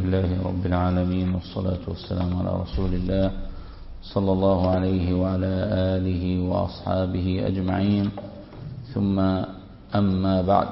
لله رب العالمين، والصلاة والسلام على رسول الله صلى الله عليه وعلى آله وأصحابه أجمعين، ثم أما بعد.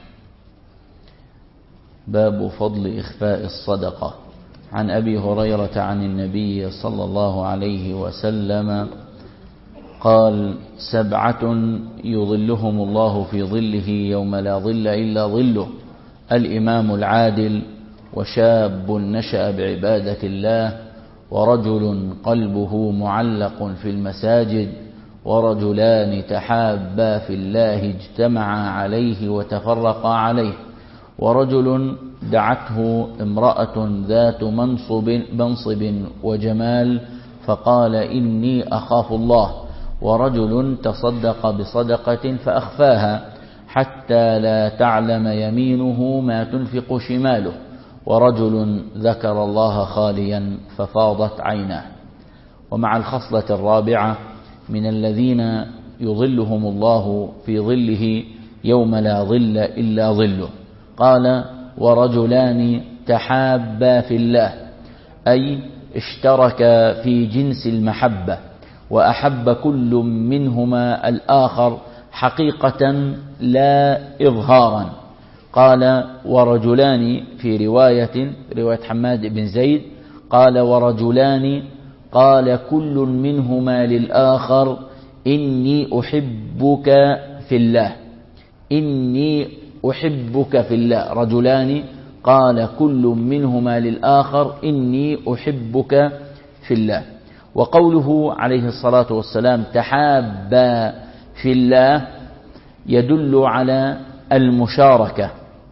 باب فضل إخفاء الصدقة. عن أبي هريرة عن النبي صلى الله عليه وسلم قال: 7 يظلهم الله في ظله يوم لا ظل إلا ظله: الإمام العادل، وشاب نشأ بعبادة الله، ورجل قلبه معلق في المساجد، ورجلان تحابا في الله اجتمعا عليه وتفرقا عليه، ورجل دعته امرأة ذات منصب وجمال فقال: إني أخاف الله، ورجل تصدق بصدقة فأخفاها حتى لا تعلم يمينه ما تنفق شماله، ورجل ذكر الله خاليا ففاضت عيناه. ومع الخصلة الرابعة من الذين يظلهم الله في ظله يوم لا ظل إلا ظله، قال: ورجلان تحابا في الله، أي اشتركا في جنس المحبة، وأحب كل منهما الآخر حقيقة لا إظهارا. قال: ورجلان في رواية حماد بن زيد قال: ورجلان قال كل منهما للآخر: إني أحبك في الله، إني أحبك في الله. رجلان قال كل منهما للآخر: إني أحبك في الله. وقوله عليه الصلاة والسلام تحابا في الله يدل على المشاركة،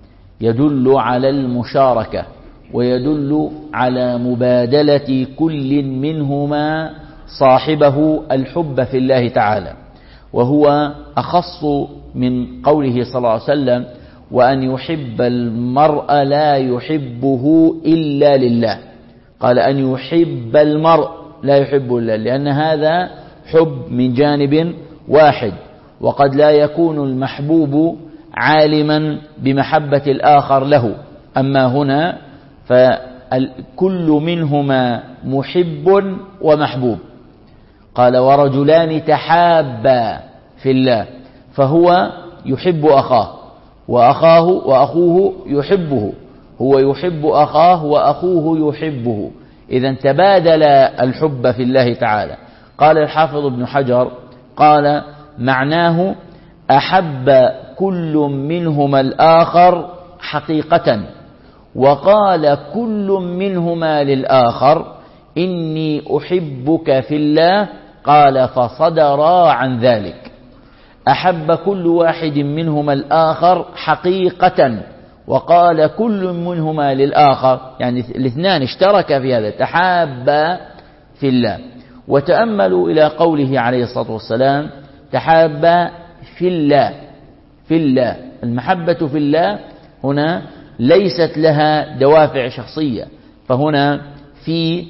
ويدل على مبادلة كل منهما صاحبه الحب في الله تعالى، وهو أخص من قوله صلى الله عليه وسلم: وأن يحب المرء لا يحبه إلا لله. قال: أن يحب المرء لا يحبه إلا، لأن هذا حب من جانب واحد، وقد لا يكون المحبوب عالما بمحبة الآخر له. أما هنا فكل منهما محب ومحبوب. قال: ورجلان تحابا في الله، فهو يحب أخاه، وأخوه يحبه، هو يحب أخاه وأخوه يحبه، إذن تبادل الحب في الله تعالى. قال الحافظ ابن حجر قال: معناه أحب كل منهما الآخر حقيقة، وقال كل منهما للآخر: إني أحبك في الله، قال: فصدرا عن ذلك. أحب كل واحد منهما الآخر حقيقة، وقال كل منهما للآخر، يعني الاثنان اشتركا في هذا، تحابا في الله. وتأملوا إلى قوله عليه الصلاة والسلام تحابا في الله، في الله. المحبة في الله هنا ليست لها دوافع شخصية، فهنا في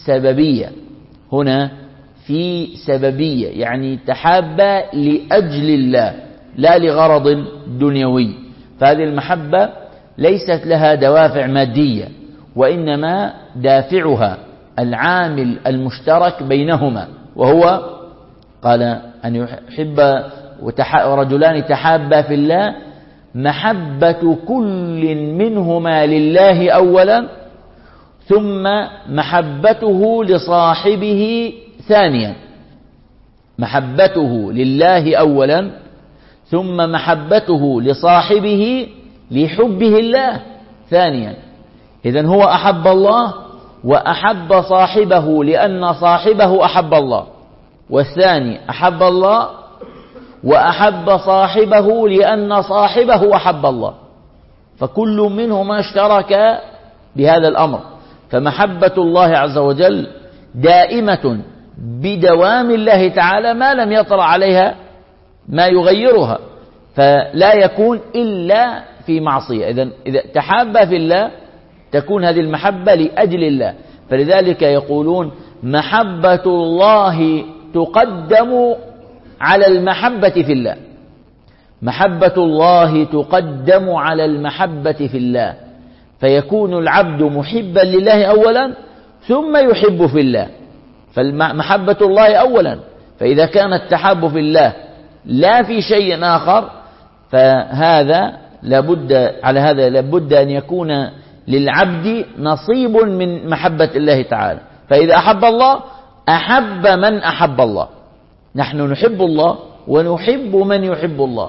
سببية، يعني تحابا لأجل الله لا لغرض دنيوي. فهذه المحبة ليست لها دوافع مادية، وإنما دافعها العامل المشترك بينهما، وهو قال أن يحب رجلان تحابا في الله، محبة كل منهما لله أولا، ثم محبته لصاحبه ثانيا. محبته لله أولا، ثم محبته لصاحبه لحبه الله ثانيا. إذن هو أحب الله وأحب صاحبه لأن صاحبه أحب الله، والثاني أحب الله وأحب صاحبه لأن صاحبه أحب الله، فكل منهما اشترك بهذا الأمر. فمحبة الله عز وجل دائمة بدوام الله تعالى ما لم يطرأ عليها ما يغيرها، فلا يكون إلا في معصية. إذا تحابا في الله تكون هذه المحبة لأجل الله. فلذلك يقولون محبة الله تقدم على المحبة في الله، محبة الله تقدم على المحبة في الله. فيكون العبد محبا لله أولا ثم يحب في الله، فمحبة الله أولا. فإذا كان التحاب في الله لا في شيء آخر، فهذا لابد أن يكون للعبد نصيب من محبة الله تعالى. فإذا أحب الله أحب من أحب الله. نحن نحب الله ونحب من يحب الله،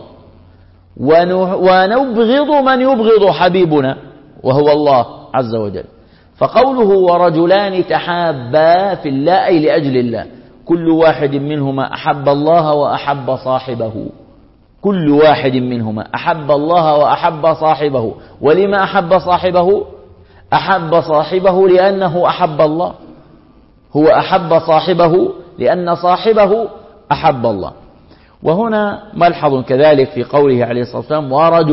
ونبغض من يبغض حبيبنا وهو الله عز وجل. فقوله ورجلان تحابا في الله أي لأجل الله، كل واحد منهما أحب الله وأحب صاحبه. كل واحد منهما أحب الله وأحب صاحبه. ولما أحب صاحبه؟ أحب صاحبه لأنه أحب الله. هو أحب صاحبه لأن صاحبه أحب الله. وهنا ملحظ كذلك في قوله عليه الصلاة والسلام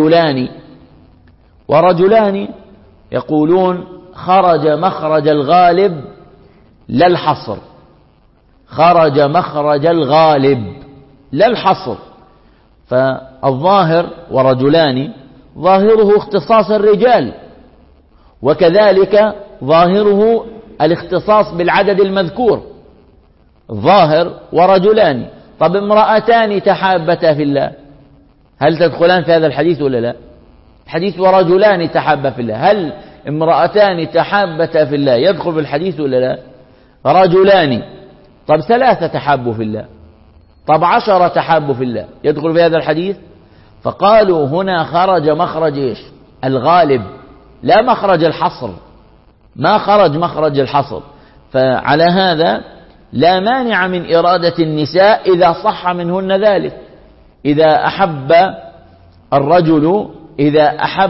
ورجلان يقولون خرج مخرج الغالب لا الحصر، خرج مخرج الغالب لا الحصر. فالظاهر ورجلان ظاهره اختصاص الرجال، وكذلك ظاهره الاختصاص بالعدد المذكور. ظاهر ورجلان. طب امرأتان تحابتا في الله، هل تدخلان في هذا الحديث ولا لا؟ حديث ورجلان تحابا في الله، هل امرأتان تحابتا في الله يدخل في الحديث ولا لا؟ رجلان. طب 3 تحابوا في الله، طب 10 تحابوا في الله، يدخل في هذا الحديث؟ فقالوا هنا خرج مخرج إيش؟ الغالب، لا مخرج الحصر، ما خرج مخرج الحصر. فعلى هذا لا مانع من إرادة النساء إذا صح منهن ذلك. إذا أحب الرجل، إذا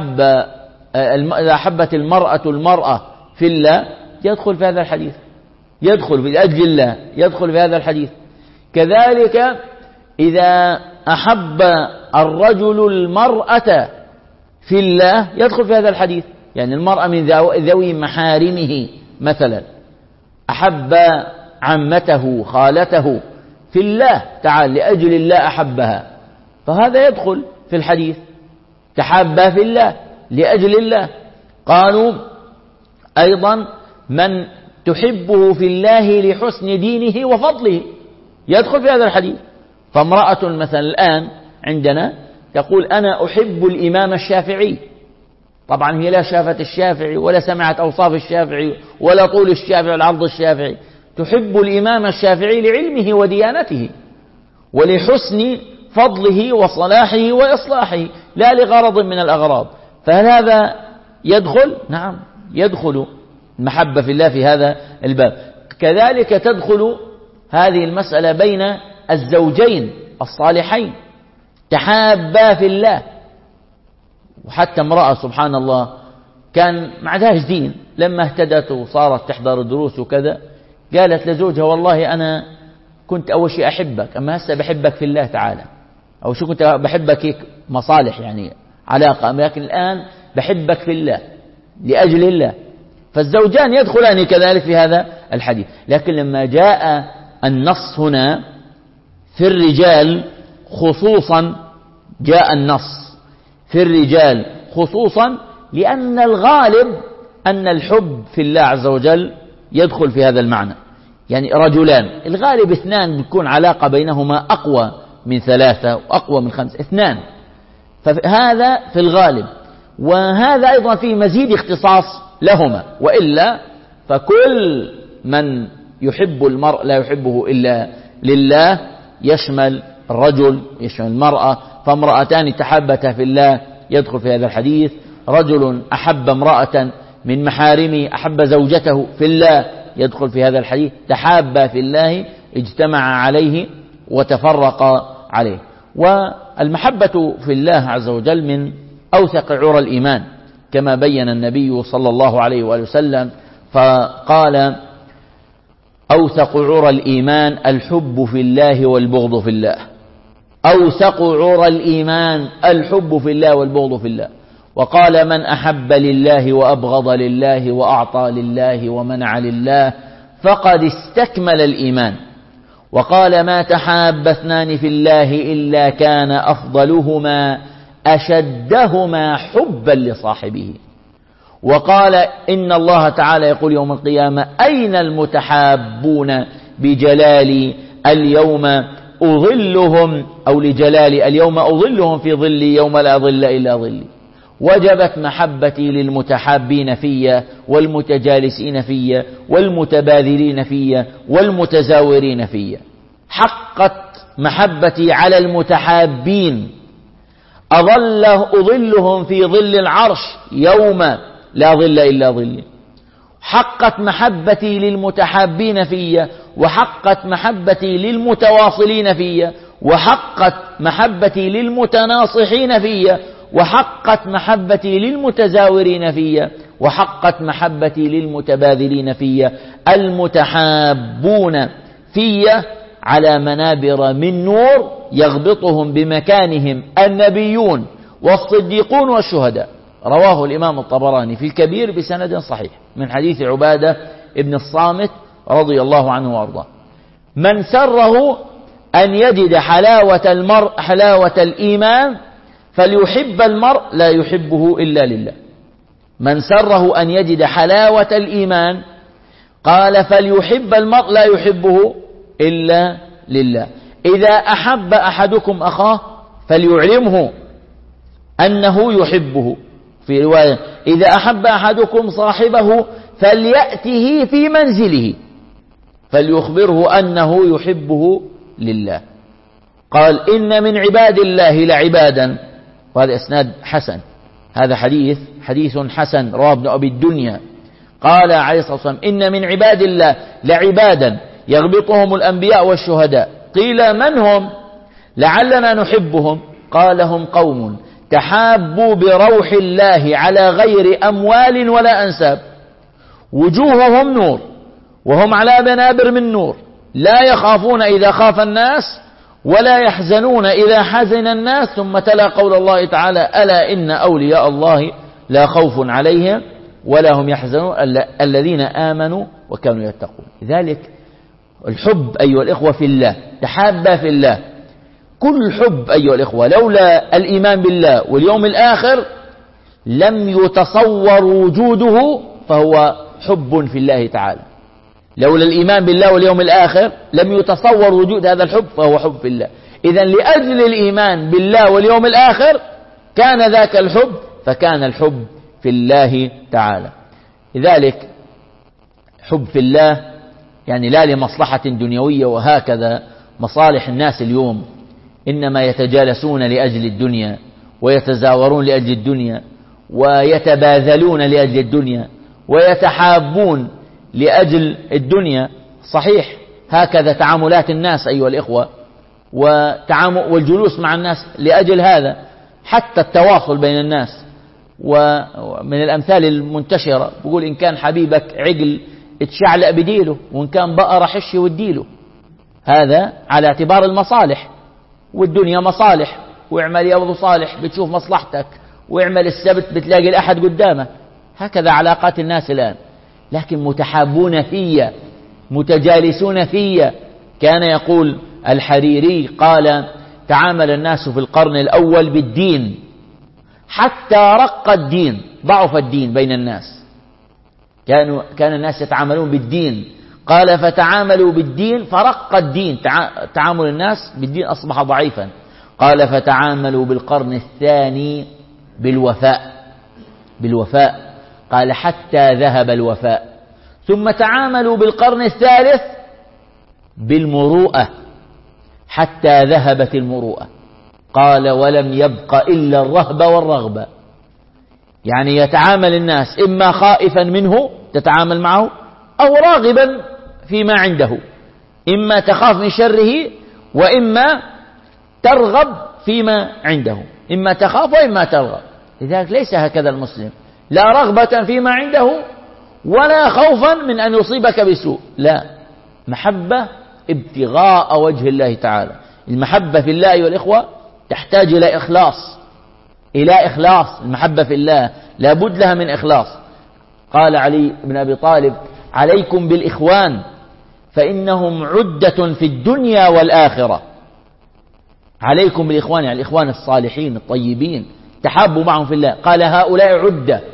أحبت المرأة في الله يدخل في هذا الحديث، يدخل في أجل الله، يدخل في هذا الحديث. كذلك إذا أحب الرجل المرأة في الله يدخل في هذا الحديث. يعني المرأة من ذوي محارمه مثلا، أحب عمته خالته في الله تعالى لأجل الله أحبها، فهذا يدخل في الحديث. تحابا في الله لأجل الله. قالوا أيضا من تحبه في الله لحسن دينه وفضله يدخل في هذا الحديث. فامرأة مثلا الآن عندنا تقول أنا أحب الإمام الشافعي، طبعا هي لا شافت الشافعي ولا سمعت أوصاف الشافعي ولا طول الشافعي ولا عرض الشافعي، تحب الإمام الشافعي لعلمه وديانته ولحسن فضله وصلاحه وإصلاحه، لا لغرض من الأغراض. فهل هذا يدخل؟ نعم يدخل المحبة في الله في هذا الباب. كذلك تدخل هذه المسألة بين الزوجين الصالحين، تحابا في الله. وحتى امرأة سبحان الله كان ما عندهاش دين، لما اهتدت وصارت تحضر الدروس وكذا قالت لزوجها والله أنا كنت أول شيء أحبك، أما هسه بحبك في الله تعالى. أو شو كنت بحبك هيك مصالح يعني علاقة، لكن الآن بحبك في الله لأجل الله. فالزوجان يدخلان كذلك في هذا الحديث. لكن لما جاء النص هنا في الرجال خصوصا، جاء النص في الرجال خصوصا لأن الغالب أن الحب في الله عز وجل يدخل في هذا المعنى. يعني رجلان الغالب 2 بتكون علاقة بينهما أقوى من 3 وأقوى من 5، 2. فهذا في الغالب، وهذا أيضا فيه مزيد اختصاص لهما. وإلا فكل من يحب المرء لا يحبه إلا لله، يشمل الرجل يشمل المرأة. فامرأتان تحابتا في الله يدخل في هذا الحديث. رجل أحب امرأة من محارمه، أحب زوجته في الله يدخل في هذا الحديث. تحابا في الله اجتمع عليه وتفرق عليه. والمحبة في الله عز وجل من أوثق عرى الإيمان كما بين النبي صلى الله عليه وآله وسلم، فقال أوثق عرى الإيمان الحب في الله والبغض في الله. أوثق عرى الإيمان الحب في الله والبغض في الله. وقال من أحب لله وأبغض لله وأعطى لله ومنع لله فقد استكمل الإيمان. وقال ما تحاب 2 في الله إلا كان أفضلهما أشدهما حبا لصاحبه. وقال إن الله تعالى يقول يوم القيامة أين المتحابون بجلالي اليوم أظلهم، أو لجلالي اليوم أظلهم في ظلي يوم لا ظل إلا ظلي. وجبت محبتي للمتحابين في والمتجالسين في والمتباذلين في والمتزاورين في. حقت محبتي على المتحابين أظلهم في ظل العرش يوم لا ظل إلا ظلي. حقت محبتي للمتحابين في، وحقت محبتي للمتواصلين في، وحقت محبتي للمتناصحين في، وحقت محبتي للمتزاورين في، وحقت محبتي للمتباذلين في. المتحابون في على منابر من نور يغبطهم بمكانهم النبيون والصديقون والشهداء. رواه الإمام الطبراني في الكبير بسند صحيح من حديث عبادة ابن الصامت رضي الله عنه وارضاه: من سره أن يجد حلاوة الإيمان فليحب المرء لا يحبه إلا لله. من سره أن يجد حلاوة الإيمان قال فليحب المرء لا يحبه إلا لله. إذا أحب أحدكم أخاه فليعلمه أنه يحبه. في رواية: إذا أحب أحدكم صاحبه فليأته في منزله فليخبره أنه يحبه لله. قال: إن من عباد الله لعبادا، وهذا إسناد حسن، هذا حديث حسن رواه ابن أبي الدنيا. قال عليه الصلاة والسلام: إن من عباد الله لعبادا يغبطهم الأنبياء والشهداء. قيل: من هم؟ لعلنا نحبهم. قال: هم قوم تحابوا بروح الله على غير أموال ولا أنساب، وجوههم نور وهم على منابر من نور، لا يخافون إذا خاف الناس ولا يحزنون إذا حزن الناس. ثم تلا قول الله تعالى: ألا إن أولياء الله لا خوف عليهم ولا هم يحزنون الذين آمنوا وكانوا يتقون. لذلك الحب أيها الإخوة في الله، تحابا في الله. كل حب أيها الإخوة لولا الإيمان بالله واليوم الآخر لم يتصور وجوده، فهو حب في الله تعالى. لولا الإيمان بالله واليوم الآخر لم يتصور وجود هذا الحب، فهو حب في الله. إذن لأجل الإيمان بالله واليوم الآخر كان ذاك الحب، فكان الحب في الله تعالى. لذلك حب في الله يعني لا لمصلحة دنيوية، وهكذا مصالح الناس اليوم إنما يتجالسون لأجل الدنيا، ويتزاورون لأجل الدنيا، ويتباذلون لأجل الدنيا، ويتحابون لأجل الدنيا. صحيح هكذا تعاملات الناس أيها الإخوة، والجلوس مع الناس لأجل هذا، حتى التواصل بين الناس. ومن الأمثال المنتشرة بيقول: إن كان حبيبك عقل اتشعلق بديله، وإن كان بقرة حش وديله. هذا على اعتبار المصالح، والدنيا مصالح، واعمل يا أبو صالح بتشوف مصلحتك، واعمل السبت بتلاقي الأحد قدامك. هكذا علاقات الناس الآن. لكن متحابون فيا، متجالسون فيا. كان يقول الحريري قال: تعامل الناس في القرن الأول بالدين حتى رق الدين، ضعف الدين بين الناس. كان الناس يتعاملون بالدين، قال فتعاملوا بالدين فرق الدين، تعامل الناس بالدين أصبح ضعيفا. قال فتعاملوا بالقرن الثاني بالوفاء، قال حتى ذهب الوفاء. ثم تعاملوا بالقرن الثالث بالمروءة حتى ذهبت المروءة. قال ولم يبق إلا الرهبة والرغبة. يعني يتعامل الناس إما خائفا منه تتعامل معه، أو راغبا فيما عنده، إما تخاف من شره وإما ترغب فيما عنده، إما تخاف وإما ترغب. لذلك ليس هكذا المسلم، لا رغبة فيما عنده ولا خوفا من أن يصيبك بسوء، لا، محبة ابتغاء وجه الله تعالى. المحبة في الله أيها الإخوة تحتاج إلى إخلاص. المحبة في الله لابد لها من إخلاص. قال علي بن أبي طالب: عليكم بالإخوان فإنهم عدة في الدنيا والآخرة. عليكم بالإخوان يعني الإخوان الصالحين الطيبين، تحابوا معهم في الله. قال: هؤلاء عدة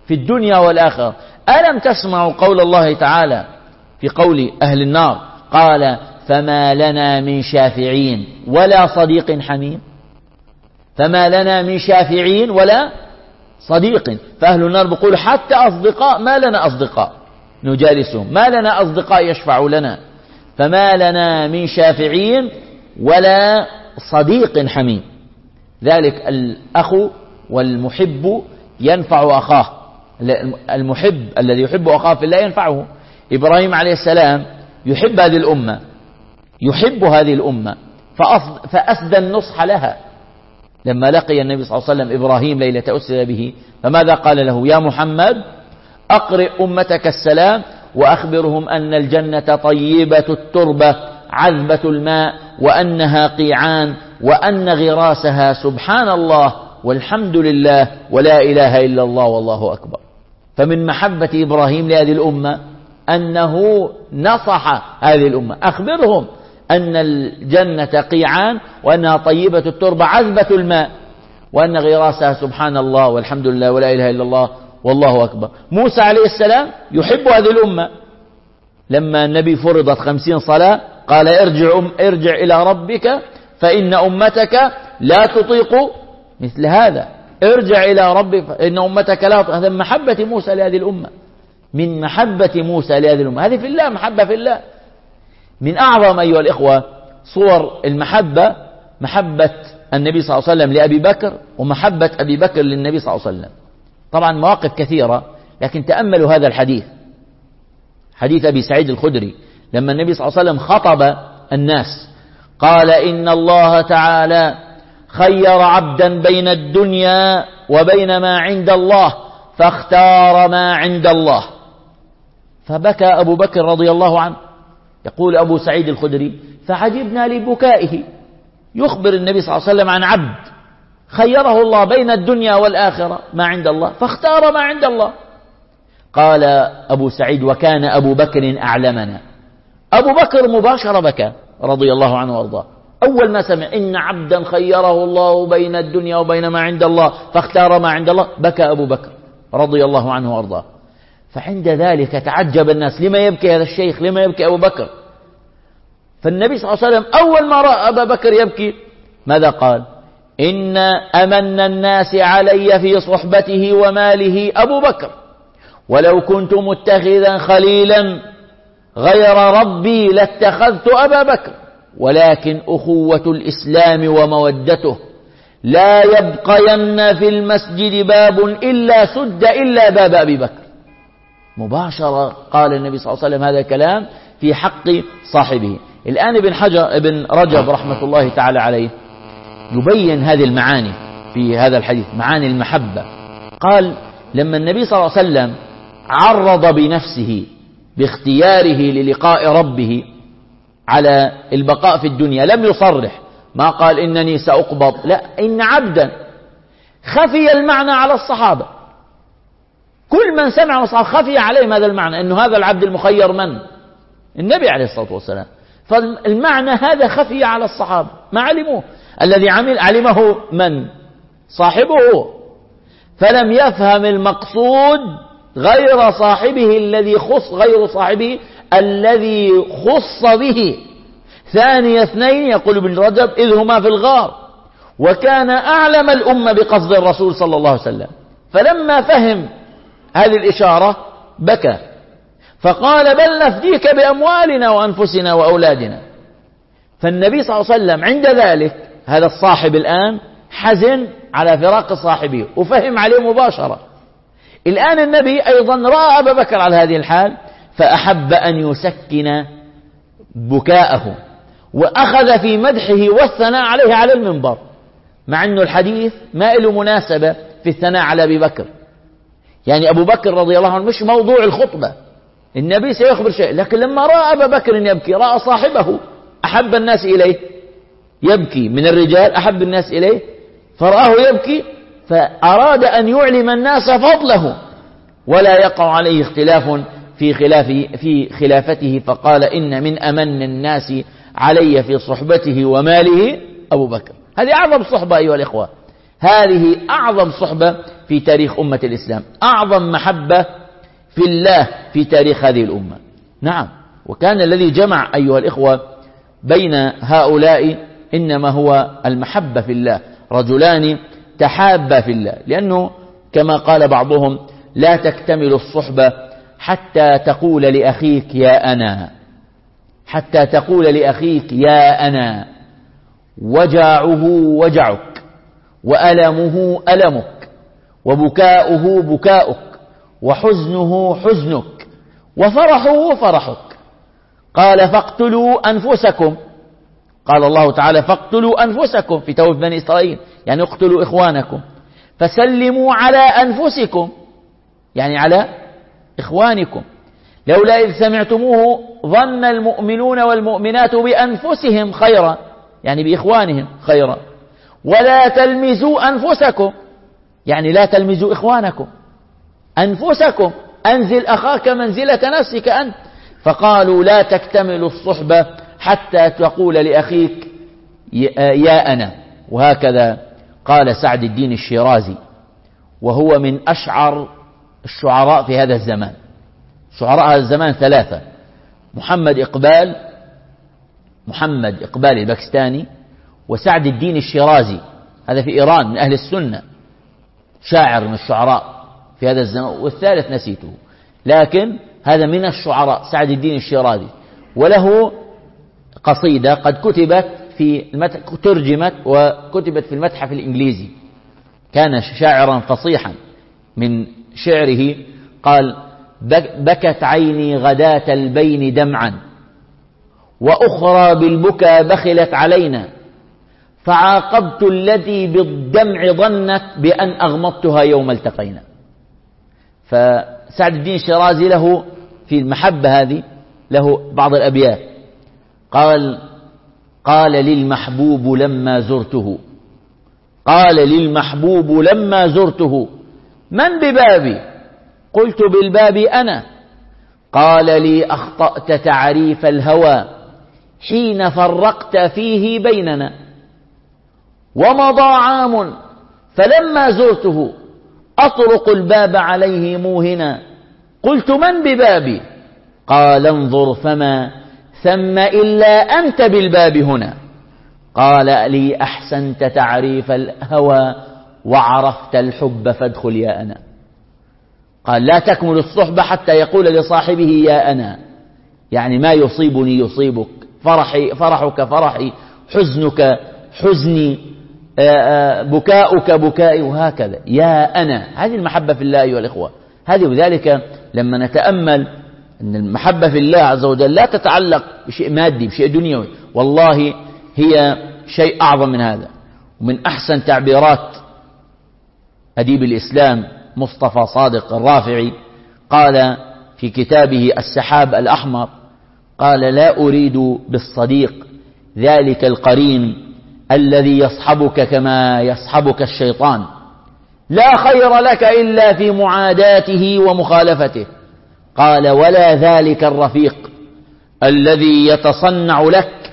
في الدنيا والآخرة. ألم تسمعوا قول الله تعالى في قول أهل النار قال فما لنا من شافعين ولا صديق حميم. فما لنا من شافعين ولا صديق. فأهل النار بيقولوا حتى أصدقاء ما لنا أصدقاء نجالسهم، ما لنا أصدقاء يشفعوا لنا. فما لنا من شافعين ولا صديق حميم. ذلك الأخ والمحب ينفع أخاه. المحب الذي يحب أخاه في الله ينفعه. إبراهيم عليه السلام يحب هذه الأمة، يحب هذه الأمة فأسدى النصح لها. لما لقي النبي صلى الله عليه وسلم إبراهيم ليلة أسري به فماذا قال له؟ يا محمد أقرئ أمتك السلام وأخبرهم أن الجنة طيبة التربة عذبة الماء وأنها قيعان وأن غراسها سبحان الله والحمد لله ولا إله إلا الله والله أكبر. فمن محبة إبراهيم لهذه الأمة أنه نصح هذه الأمة، أخبرهم أن الجنة قيعان وأنها طيبة التربة عذبة الماء وأن غراسها سبحان الله والحمد لله ولا إله إلا الله والله أكبر. موسى عليه السلام يحب هذه الأمة. لما النبي فرضت 50 صلاة قال ارجع إلى ربك فإن أمتك لا تطيق مثل هذا. ارجع إلى ربك فإن أمتك لا تطيق. هذا من محبة موسى لهذه الأمة، من محبة موسى لهذه الأمة. هذه في الله، محبة في الله. من أعظم أيها الإخوة صور المحبة محبة النبي صلى الله عليه وسلم لأبي بكر ومحبة أبي بكر للنبي صلى الله عليه وسلم. طبعا مواقف كثيرة، لكن تأملوا هذا الحديث، حديث أبي سعيد الخدري لما النبي صلى الله عليه وسلم خطب الناس قال إن الله تعالى خير عبدا بين الدنيا وبين ما عند الله فاختار ما عند الله. فبكى أبو بكر رضي الله عنه. يقول أبو سعيد الخدري فعجبنا لبكائه، يخبر النبي صلى الله عليه وسلم عن عبد خيره الله بين الدنيا والآخرة ما عند الله فاختار ما عند الله. قال أبو سعيد وكان أبو بكر أعلمنا. أبو بكر مباشرة بكى رضي الله عنه وارضاه. أول ما سمع إن عبدا خيره الله بين الدنيا وبين ما عند الله فاختار ما عند الله بكى أبو بكر رضي الله عنه وارضاه. فعند ذلك تعجب الناس، لما يبكي هذا الشيخ؟ لما يبكي أبو بكر؟ فالنبي صلى الله عليه وسلم أول ما رأى أبا بكر يبكي ماذا قال؟ إن أمن الناس علي في صحبته وماله أبو بكر، ولو كنت متخذا خليلا غير ربي لاتخذت أبا بكر، ولكن أخوة الإسلام ومودته لا يبقين في المسجد باب إلا سد إلا باب أبي بكر. مباشرة قال النبي صلى الله عليه وسلم هذا الكلام في حق صاحبه. الآن ابن رجب رحمة الله تعالى عليه يبين هذه المعاني في هذا الحديث، معاني المحبة. قال لما النبي صلى الله عليه وسلم عرض بنفسه باختياره للقاء ربه على البقاء في الدنيا لم يصرح، ما قال إنني سأقبض، لا، إن عبدا. خفي المعنى على الصحابة، كل من سمع الصحابة خفي عليهم هذا المعنى، أنه هذا العبد المخير من؟ النبي عليه الصلاة والسلام. فالمعنى هذا خفي على الصحابة ما علموه. الذي علمه من؟ صاحبه. فلم يفهم المقصود غير صاحبه الذي خص، غير صاحبه الذي خص به. ثاني اثنين يقول ابن رجب إذ هما في الغار، وكان أعلم الأمة بقصد الرسول صلى الله عليه وسلم، فلما فهم هذه الإشارة بكى فقال بل نفديك بأموالنا وأنفسنا وأولادنا. فالنبي صلى الله عليه وسلم عند ذلك هذا الصاحب الآن حزن على فراق صاحبه وفهم عليه مباشرة. الآن النبي أيضا رأى أبا بكر على هذه الحال فأحب أن يسكن بكاءه، وأخذ في مدحه والثناء عليه على المنبر، مع أنه الحديث ما له مناسبة في الثناء على أبي بكر. يعني أبو بكر رضي الله عنه مش موضوع الخطبة، النبي سيخبر شيء، لكن لما رأى أبا بكر يبكي، رأى صاحبه أحب الناس إليه يبكي من الرجال، أحب الناس إليه فرآه يبكي، فأراد أن يعلم الناس فضله ولا يقع عليه اختلاف في خلافته، فقال إن من أمن الناس علي في صحبته وماله أبو بكر. هذه أعظم صحبة أيها الإخوة، هذه أعظم صحبة في تاريخ أمة الإسلام، أعظم محبة في الله في تاريخ هذه الأمة. نعم، وكان الذي جمع أيها الإخوة بين هؤلاء إنما هو المحبة في الله، رجلان تحابا في الله، لأنه كما قال بعضهم لا تكتمل الصحبة حتى تقول لأخيك يا أنا، حتى تقول لأخيك يا أنا، وجعه وجعك، وألمه ألمك، وبكاؤه بكاؤك، وحزنه حزنك، وفرحه فرحك. قال فاقتلوا أنفسكم، قال الله تعالى فاقتلوا أنفسكم في توبة بني إسرائيل، يعني اقتلوا إخوانكم، فسلموا على أنفسكم، يعني على إخوانكم، لولا إذ سمعتموه ظن المؤمنون والمؤمنات بأنفسهم خيرا، يعني بإخوانهم خيرا، ولا تلمزوا أنفسكم، يعني لا تلمزوا إخوانكم، أنفسكم، أنزل أخاك منزلة نفسك أنت. فقالوا لا تكتمل الصحبة حتى تقول لأخيك يا أنا. وهكذا قال سعد الدين الشيرازي، وهو من أشعر الشعراء في هذا الزمان. شعراء هذا الزمان ثلاثة: محمد إقبال الباكستاني، وسعد الدين الشيرازي هذا في إيران من أهل السنة، شاعر من الشعراء في هذا الزمان، والثالث نسيته، لكن هذا من الشعراء سعد الدين الشيرازي. وله قصيدة قد كتبت ترجمت وكتبت في المتحف الإنجليزي. كان شاعرا فصيحا، من شعره قال: بكت عيني غداة البين دمعا، وأخرى بالبكا بخلت علينا، فعاقبت التي بالدمع ظنت بأن أغمضتها يوم التقينا. فسعد الدين الشيرازي له في المحبة هذه له بعض الأبيات، قال للمحبوب لما زرته من ببابي؟ قلت بالباب أنا. قال لي أخطأت تعريف الهوى حين فرقت فيه بيننا، ومضى عام فلما زرته أطرق الباب عليه موهنا. قلت من ببابي؟ قال انظر فما ثم إلا أنت بالباب هنا. قال لي أحسنت تعريف الهوى وعرفت الحب فادخل يا أنا. قال لا تكمل الصحبة حتى يقول لصاحبه يا أنا، يعني ما يصيبني يصيبك، فرحك فرحي، حزنك حزني، بكاؤك بكائي، وهكذا يا أنا. هذه المحبة في الله أيها الإخوة. هذه وذلك لما نتأمل أن المحبة في الله عز وجل لا تتعلق بشيء مادي بشيء دنيوي، والله هي شيء أعظم من هذا. ومن أحسن تعبيرات أديب الإسلام مصطفى صادق الرافعي قال في كتابه السحاب الأحمر، قال لا أريد بالصديق ذلك القرين الذي يصحبك كما يصحبك الشيطان، لا خير لك إلا في معاداته ومخالفته. قال ولا ذلك الرفيق الذي يتصنع لك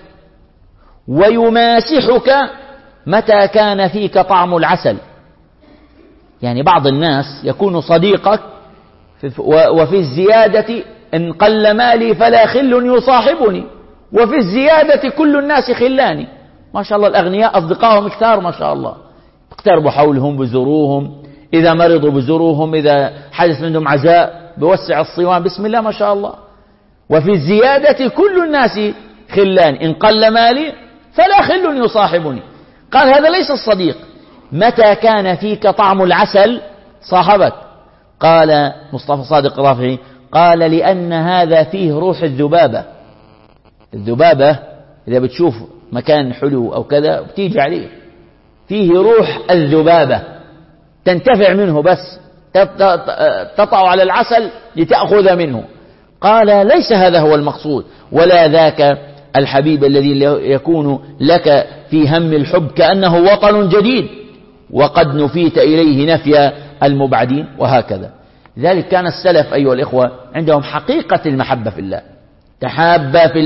ويماسحك متى كان فيك طعم العسل. يعني بعض الناس يكون صديقك وفي الزيادة إن قل مالي فلا خل يصاحبني، وفي الزيادة كل الناس خلاني. ما شاء الله الأغنياء أصدقائهم كثار ما شاء الله، اقتربوا حولهم بزوروهم، إذا مرضوا بزوروهم، إذا حدث منهم عزاء بوسع الصوان، بسم الله ما شاء الله. وفي الزيادة كل الناس خلان، إن قل مالي فلا خل يصاحبني. قال هذا ليس الصديق، متى كان فيك طعم العسل صاحبك. قال مصطفى صادق الرافعي قال لأن هذا فيه روح الذبابة. الذبابة إذا بتشوف مكان حلو أو كذا بتيجي عليه، فيه روح الذبابة، تنتفع منه، بس تطع على العسل لتأخذ منه. قال ليس هذا هو المقصود، ولا ذاك الحبيب الذي يكون لك في هم الحب كأنه وطن جديد وقد نفيت إليه نفي المبعدين، وهكذا. لذلك كان السلف أيها الإخوة عندهم حقيقة المحبة في الله، تحابا في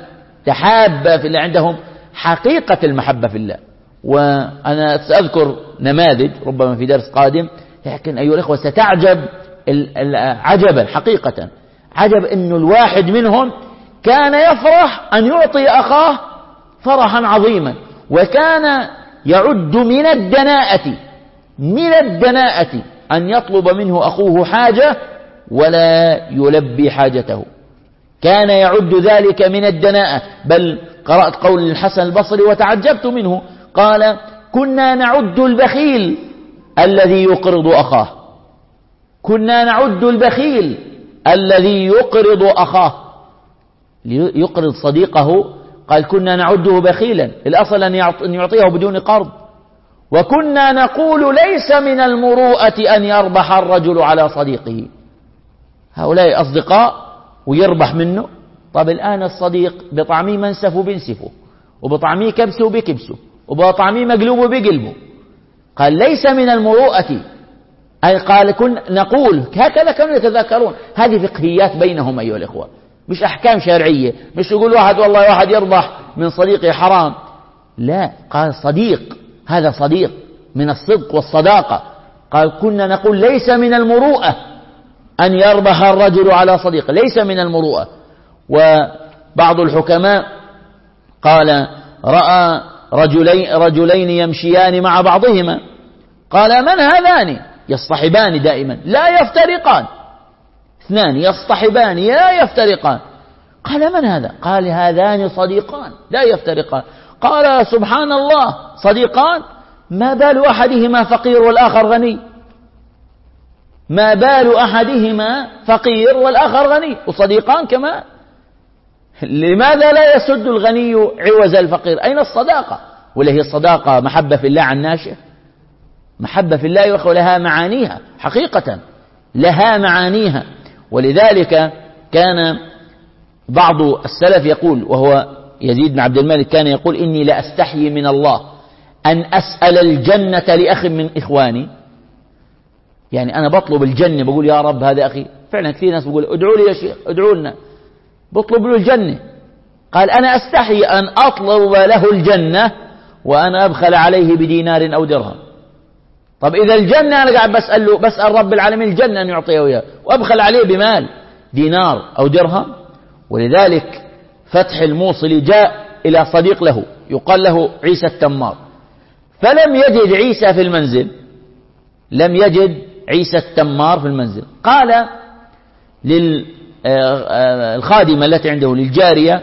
الله، عندهم حقيقة المحبة في الله. وأنا سأذكر نماذج ربما في درس قادم، لكن أيها الأخوة ستعجب عجبا حقيقة، عجب أن الواحد منهم كان يفرح أن يعطي أخاه فرحا عظيما، وكان يعد من الدناءة أن يطلب منه أخوه حاجة ولا يلبي حاجته، كان يعد ذلك من الدناءة. بل قرأت قول الحسن البصري وتعجبت منه، قال: كنا نعد البخيل الذي يقرض أخاه، كنا نعد البخيل الذي يقرض أخاه، يقرض صديقه، قال كنا نعده بخيلا، الأصل أن يعطيه بدون قرض. وكنا نقول ليس من المروءة أن يربح الرجل على صديقه، هؤلاء أصدقاء ويربح منه. طب الآن الصديق بطعميه منسف وبنسفه، وبطعميه كبسه وبكبسه، وبطعميه مقلوب وبقلبه، قال ليس من المروءة. أي قال نقول هكذا كانوا يتذاكرون، هذه فقهيات بينهم أيها الإخوة، مش أحكام شرعية، مش يقول واحد والله واحد يربح من صديقه حرام، لا، قال صديق، هذا صديق من الصدق والصداقة. قال كنا نقول ليس من المروءة أن يربح الرجل على صديقه، ليس من المروءة. وبعض الحكماء قال رأى رجلين يمشيان مع بعضهما، قال من هذان؟ يصطحبان دائما لا يفترقان، اثنان يصطحبان لا يفترقان. قال من هذا؟ قال هذان صديقان لا يفترقان. قال سبحان الله، صديقان؟ ما بال أحدهما فقير والآخر غني؟ ما بال أحدهما فقير والآخر غني وصديقان كمان؟ لماذا لا يسد الغني عوز الفقير؟ أين الصداقة؟ ولا هي الصداقة محبة في الله عن ناشئ؟ محبة في الله يا أخوة لها معانيها حقيقة، لها معانيها. ولذلك كان بعض السلف يقول، وهو يزيد بن عبد الملك، كان يقول إني لأستحيي من الله أن أسأل الجنة لأخ من إخواني. يعني أنا بطلب الجنة، بقول يا رب هذا أخي، فعلا كثير ناس بقول ادعوا لي يا شيخ، ادعوا لنا، بطلب له الجنة. قال أنا أستحي أن أطلب له الجنة وأنا أبخل عليه بدينار أو درهم. طب إذا الجنة أنا قاعد بسأل رب العالمين الجنة أن يعطيه إياه، وأبخل عليه بمال دينار أو درهم. ولذلك فتح الموصلي جاء إلى صديق له يقال له عيسى التمار، فلم يجد عيسى في المنزل، لم يجد عيسى التمار في المنزل. قال للخادمة التي عنده، للجارية: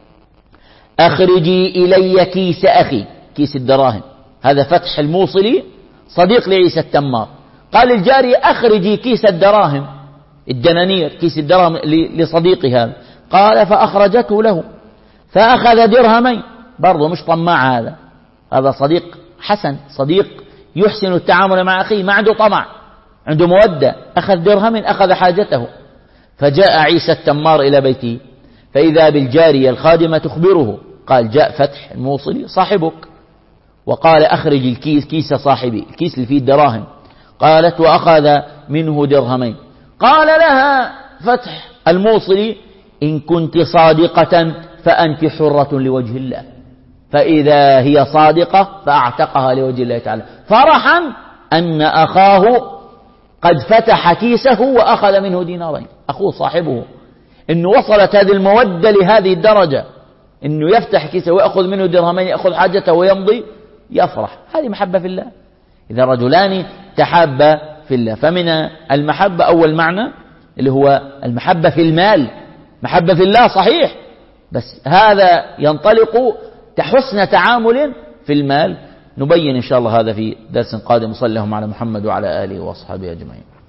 أخرجي إلي كيس أخي، كيس الدراهم. هذا فتح الموصلي صديق لعيسى التمار، قال للجارية: أخرجي كيس الدراهم، الدنانير، كيس الدراهم لصديقي هذا. قال فأخرجته له، فأخذ درهمين، برضه مش طماع، هذا صديق حسن، صديق يحسن التعامل مع أخيه، ما عنده طمع، عنده مودة. أخذ درهمين، أخذ حاجته. فجاء عيسى التمار إلى بيته، فإذا بالجارية الخادمة تخبره، قال جاء فتح الموصلي صاحبك، وقال أخرج الكيس، كيس صاحبي، الكيس اللي فيه الدراهم. قالت وأخذ منه درهمين. قال لها فتح الموصلي: إن كنت صادقة فأنت حرة لوجه الله. فإذا هي صادقة فأعتقها لوجه الله تعالى، فرحا أن أخاه قد فتح كيسه وأخذ منه دينارين، أخوه صاحبه، إنه وصلت هذه المودة لهذه الدرجة، إنه يفتح كيسه ويأخذ منه درهمين، يأخذ حاجته ويمضي، يفرح. هذه محبة في الله، إذا رجلان تحابا في الله. فمن المحبة أول معنى اللي هو المحبة في المال، محبة في الله صحيح، بس هذا ينطلق حسن تعامل في المال. نبين إن شاء الله هذا في درس قادم. صلى الله على محمد وعلى آله وأصحابه أجمعين.